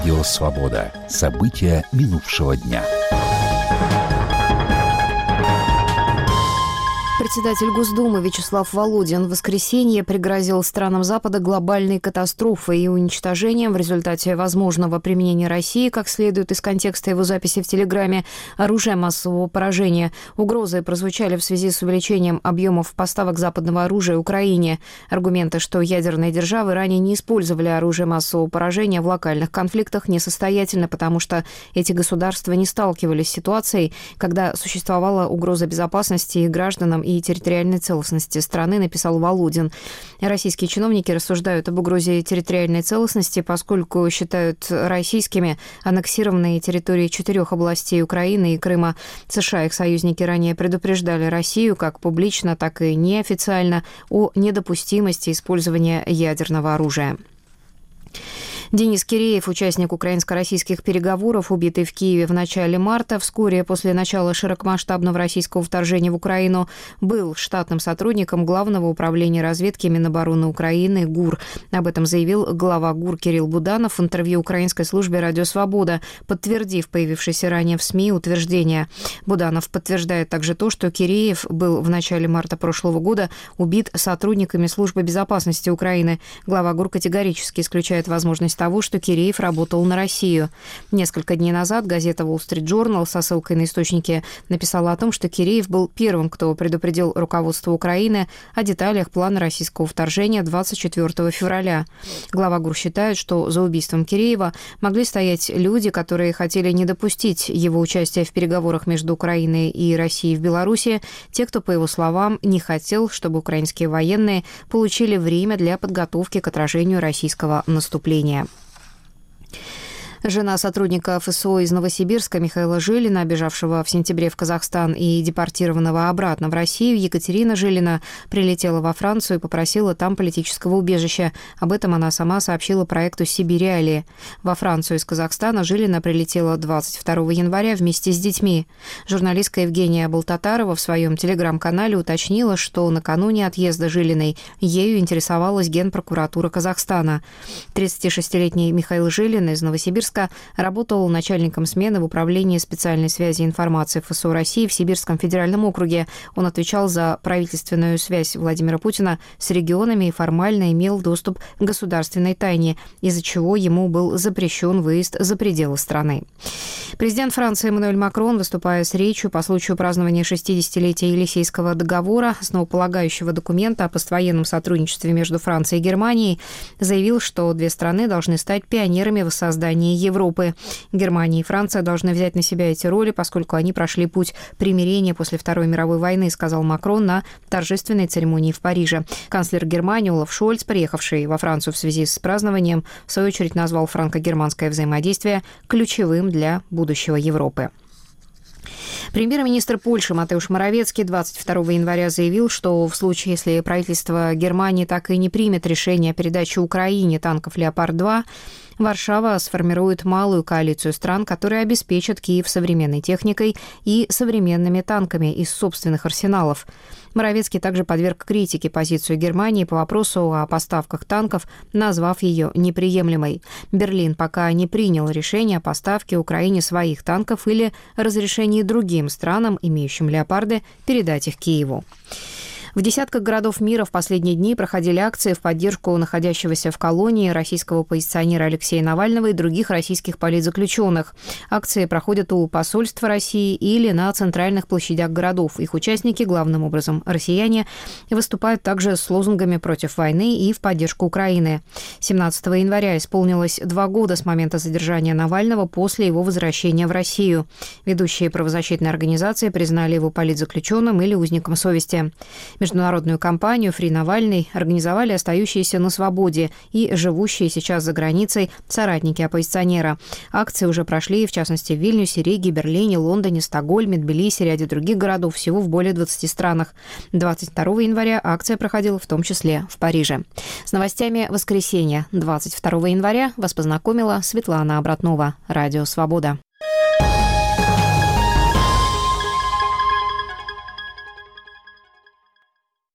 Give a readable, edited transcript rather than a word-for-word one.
Радио «Свобода». События минувшего дня. Председатель Госдумы Вячеслав Володин в воскресенье пригрозил странам Запада глобальной катастрофой и уничтожением в результате возможного применения России, как следует из контекста его записи в Телеграме, оружия массового поражения. Угрозы прозвучали в связи с увеличением объемов поставок западного оружия Украине. Аргументы, что ядерные державы ранее не использовали оружие массового поражения в локальных конфликтах, несостоятельны, потому что эти государства не сталкивались с ситуацией, когда существовала угроза безопасности их гражданам и территориальной целостности страны, написал Володин. Российские чиновники рассуждают об угрозе территориальной целостности, поскольку считают российскими аннексированные территории 4 областей Украины и Крыма. США, их союзники, ранее предупреждали Россию как публично, так и неофициально о недопустимости использования ядерного оружия. Денис Киреев, участник украинско-российских переговоров, убитый в Киеве в начале марта, вскоре после начала широкомасштабного российского вторжения в Украину, был штатным сотрудником Главного управления разведки Минобороны Украины ГУР. Об этом заявил глава ГУР Кирилл Буданов в интервью украинской службе «Радио Свобода», подтвердив появившееся ранее в СМИ утверждение. Буданов подтверждает также то, что Киреев был в начале марта прошлого года убит сотрудниками Службы безопасности Украины. Глава ГУР категорически исключает возможность того, что Киреев работал на Россию. Несколько дней назад газета Wall Street Journal со ссылкой на источники написала о том, что Киреев был первым, кто предупредил руководство Украины о деталях плана российского вторжения 24 февраля. Глава ГУР считает, что за убийством Киреева могли стоять люди, которые хотели не допустить его участия в переговорах между Украиной и Россией в Беларуси, те, кто, по его словам, не хотел, чтобы украинские военные получили время для подготовки к отражению российского наступления. Жена сотрудника ФСО из Новосибирска Михаила Жилина, бежавшего в сентябре в Казахстан и депортированного обратно в Россию, Екатерина Жилина, прилетела во Францию и попросила там политического убежища. Об этом она сама сообщила проекту «Сибиреалии». Во Францию из Казахстана Жилина прилетела 22 января вместе с детьми. Журналистка Евгения Болтатарова в своем телеграм-канале уточнила, что накануне отъезда Жилиной ею интересовалась Генпрокуратура Казахстана. 36-летний Михаил Жилин из Новосибирска работал начальником смены в Управлении специальной связи и информации ФСО России в Сибирском федеральном округе. Он отвечал за правительственную связь Владимира Путина с регионами и формально имел доступ к государственной тайне, из-за чего ему был запрещен выезд за пределы страны. Президент Франции Эммануэль Макрон, выступая с речью по случаю празднования 60-летия Елисейского договора, основополагающего документа о поствоенном сотрудничестве между Францией и Германией, заявил, что две страны должны стать пионерами в создании Европы. Германия и Франция должны взять на себя эти роли, поскольку они прошли путь примирения после Второй мировой войны, сказал Макрон на торжественной церемонии в Париже. Канцлер Германии Олаф Шольц, приехавший во Францию в связи с празднованием, в свою очередь назвал франко-германское взаимодействие ключевым для будущего Европы. Премьер-министр Польши Матеуш Моровецкий 22 января заявил, что в случае, если правительство Германии так и не примет решение о передаче Украине танков «Леопард-2», Варшава сформирует малую коалицию стран, которые обеспечат Киев современной техникой и современными танками из собственных арсеналов. Моровецкий также подверг критике позицию Германии по вопросу о поставках танков, назвав ее неприемлемой. Берлин пока не принял решение о поставке Украине своих танков или разрешении другим странам, имеющим «Леопарды», передать их Киеву. В десятках городов мира в последние дни проходили акции в поддержку находящегося в колонии российского оппозиционера Алексея Навального и других российских политзаключенных. Акции проходят у посольства России или на центральных площадях городов. Их участники, главным образом россияне, выступают также с лозунгами против войны и в поддержку Украины. 17 января исполнилось 2 года с момента задержания Навального после его возвращения в Россию. Ведущие правозащитные организации признали его политзаключенным или узником совести. Международную кампанию «Фри Навальный» организовали остающиеся на свободе и живущие сейчас за границей соратники оппозиционера. Акции уже прошли, в частности, в Вильнюсе, Риге, Берлине, Лондоне, Стокгольме, Тбилиси, ряде других городов, всего в более 20 странах. 22 января акция проходила в том числе в Париже. С новостями воскресенья 22 января вас познакомила Светлана Обратнова. Радио «Свобода».